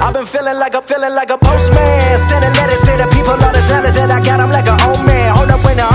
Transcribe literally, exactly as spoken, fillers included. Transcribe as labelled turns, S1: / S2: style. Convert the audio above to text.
S1: I've been feeling like I'm feeling like a postman, sending letters to the people, all the sellers that I got. I'm like an old man. Hold up when the